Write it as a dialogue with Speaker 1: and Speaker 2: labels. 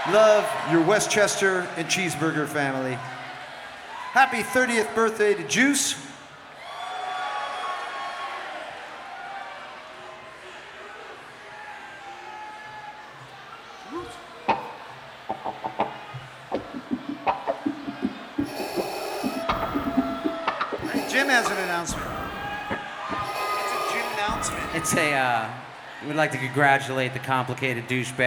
Speaker 1: Love, your Westchester and Cheeseburger family. Happy 30th birthday to Juice. Jim has an announcement. It's a Jim announcement.
Speaker 2: We'd like to congratulate the complicated douchebag.